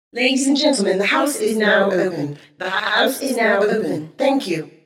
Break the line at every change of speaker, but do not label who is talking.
Ladies and gentlemen, the house is now open. The house is now open. Thank you.